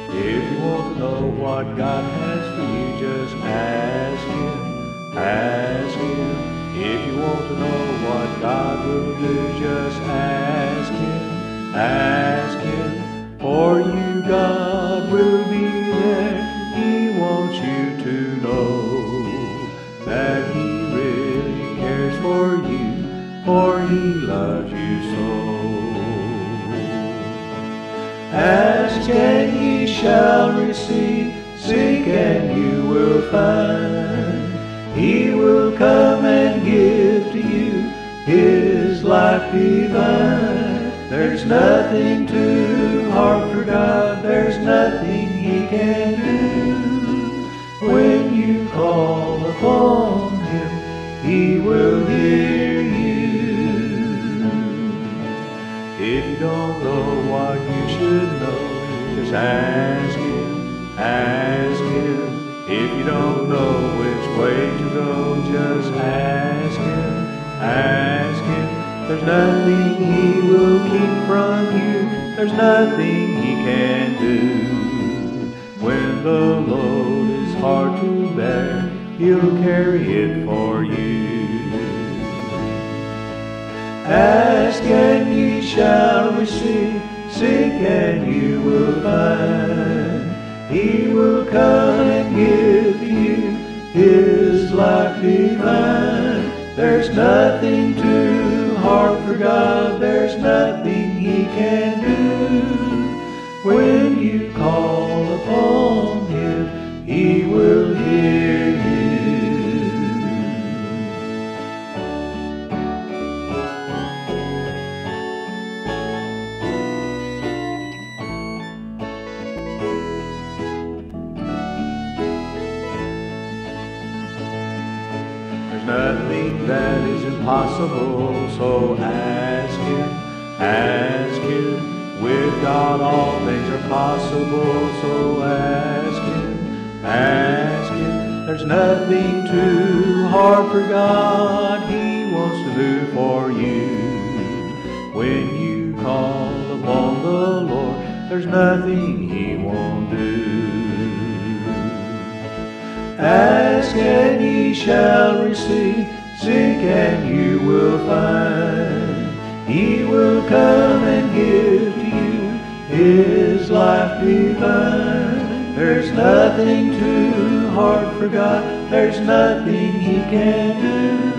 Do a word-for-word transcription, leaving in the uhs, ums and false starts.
If you want to know what God has for you, just ask Him, ask Him. If you want to know what God will do, just ask Him, ask Him. For you, God will be there. He wants you to know that He really cares for you, for He loves you so. Ask and ye shall receive, seek and you will find. He will come and give to you His life divine. There's nothing too hard for God, there's nothing He can do. When you call upon Him, He will hear you. If you don't know what you should know, just ask Him, ask Him. If you don't know which way to go, just ask Him, ask Him. There's nothing He will keep from you, there's nothing He can do. When the load is hard to bear, He'll carry it for you. Ask and ye shall receive, seek and you will find. He will come and give to you His life divine. There's nothing too hard for God, there's nothing He can do. When you call upon Him, He will hear you. Nothing that is impossible, so ask Him, ask Him. With God all things are possible, so ask Him, ask Him. There's nothing too hard for God, He wants to do for you. When you call upon the Lord, there's nothing He won't do. Ask and ye shall receive, seek and you will find. He will come and give to you His life divine. There's nothing too hard for God, there's nothing He can do.